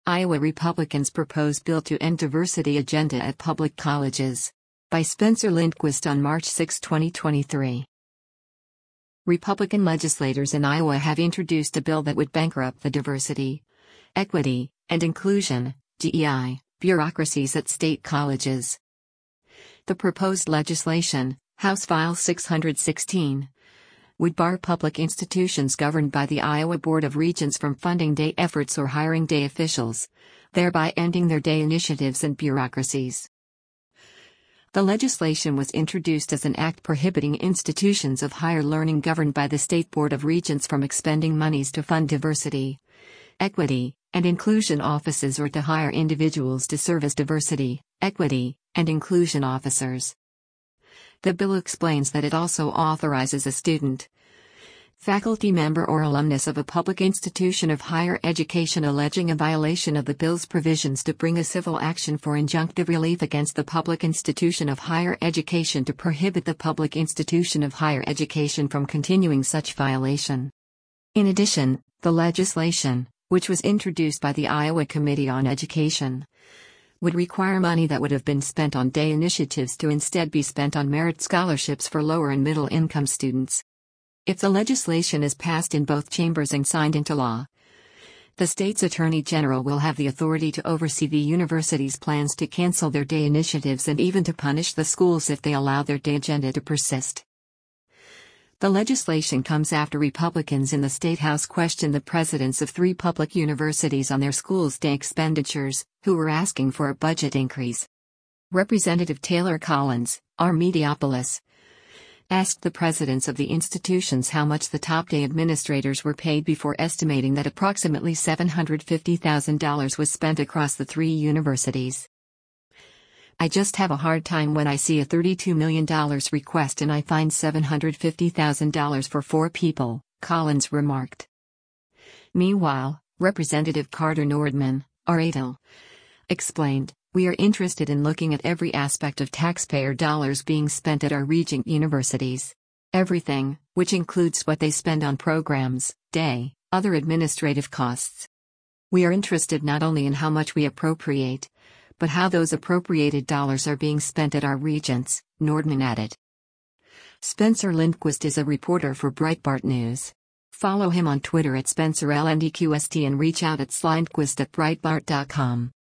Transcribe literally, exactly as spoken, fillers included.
Iowa Republicans propose bill to end diversity agenda at public colleges. By Spencer Lindquist on March sixth, twenty twenty-three. Republican legislators in Iowa have introduced a bill that would bankrupt the diversity, equity, and inclusion (D E I) bureaucracies at state colleges. The proposed legislation, House File six hundred sixteen, would bar public institutions governed by the Iowa Board of Regents from funding day efforts or hiring day officials, thereby ending their day initiatives and bureaucracies. The legislation was introduced as an act prohibiting institutions of higher learning governed by the State Board of Regents from expending monies to fund diversity, equity, and inclusion offices or to hire individuals to serve as diversity, equity, and inclusion officers. The bill explains that it also authorizes a student, faculty member or alumnus of a public institution of higher education alleging a violation of the bill's provisions to bring a civil action for injunctive relief against the public institution of higher education to prohibit the public institution of higher education from continuing such violation. In addition, the legislation, which was introduced by the Iowa Committee on Education, would require money that would have been spent on day initiatives to instead be spent on merit scholarships for lower and middle income students. If the legislation is passed in both chambers and signed into law, the state's attorney general will have the authority to oversee the university's plans to cancel their day initiatives and even to punish the schools if they allow their day agenda to persist. The legislation comes after Republicans in the State House questioned the presidents of three public universities on their schools' day expenditures, who were asking for a budget increase. Representative Taylor Collins, R. Mediopolis, asked the presidents of the institutions how much the top day administrators were paid before estimating that approximately seven hundred fifty thousand dollars was spent across the three universities. "I just have a hard time when I see a thirty-two million dollars request and I find seven hundred fifty thousand dollars for four people," Collins remarked. Meanwhile, Representative Carter Nordman, R. Adel, explained, "We are interested in looking at every aspect of taxpayer dollars being spent at our regent universities. Everything, which includes what they spend on programs, day, other administrative costs. We are interested not only in how much we appropriate, but how those appropriated dollars are being spent at our regents," Nordman added. Spencer Lindquist is a reporter for Breitbart News. Follow him on Twitter at Spencer L N D Q S T and reach out at slindquist at breitbart dot com.